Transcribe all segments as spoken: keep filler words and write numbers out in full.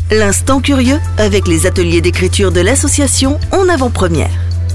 L'instant curieux avec les ateliers d'écriture de l'association En Avant-Première.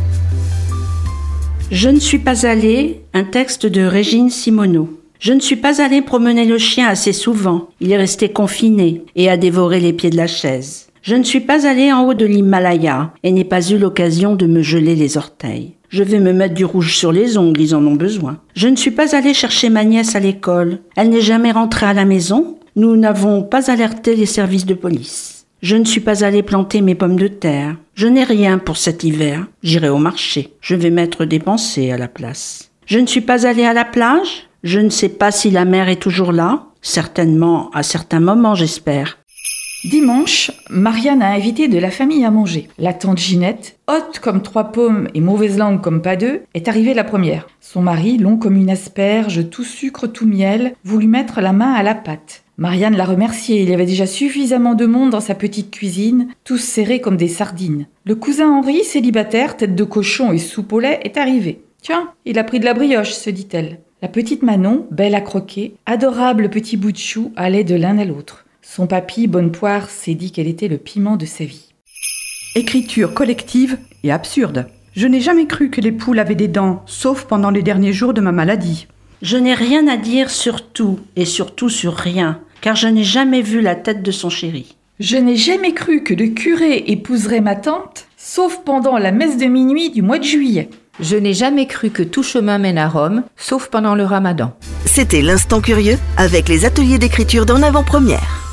Je ne suis pas allée, un texte de Régine Simoneau. Je ne suis pas allée promener le chien assez souvent. Il est resté confiné et a dévoré les pieds de la chaise. Je ne suis pas allée en haut de l'Himalaya et n'ai pas eu l'occasion de me geler les orteils. Je vais me mettre du rouge sur les ongles, ils en ont besoin. Je ne suis pas allée chercher ma nièce à l'école. Elle n'est jamais rentrée à la maison. Nous n'avons pas alerté les services de police. Je ne suis pas allée planter mes pommes de terre. Je n'ai rien pour cet hiver. J'irai au marché. Je vais mettre des pensées à la place. Je ne suis pas allée à la plage. Je ne sais pas si la mer est toujours là. Certainement, à certains moments, j'espère. Dimanche, Marianne a invité de la famille à manger. La tante Ginette, haute comme trois pommes et mauvaise langue comme pas deux, est arrivée la première. Son mari, long comme une asperge, tout sucre, tout miel, voulut mettre la main à la pâte. Marianne l'a remercié, il y avait déjà suffisamment de monde dans sa petite cuisine, tous serrés comme des sardines. Le cousin Henri, célibataire, tête de cochon et soupe au lait, est arrivé. Tiens, il a pris de la brioche, se dit-elle. La petite Manon, belle à croquer, adorable petit bout de chou, allait de l'un à l'autre. Son papy, Bonne Poire, s'est dit qu'elle était le piment de sa vie. Écriture collective et absurde. Je n'ai jamais cru que les poules avaient des dents, sauf pendant les derniers jours de ma maladie. Je n'ai rien à dire sur tout, et surtout sur rien, car je n'ai jamais vu la tête de son chéri. Je n'ai jamais cru que le curé épouserait ma tante, sauf pendant la messe de minuit du mois de juillet. Je n'ai jamais cru que tout chemin mène à Rome, sauf pendant le ramadan. C'était l'Instant curieux avec les ateliers d'écriture d'En Avant-Première.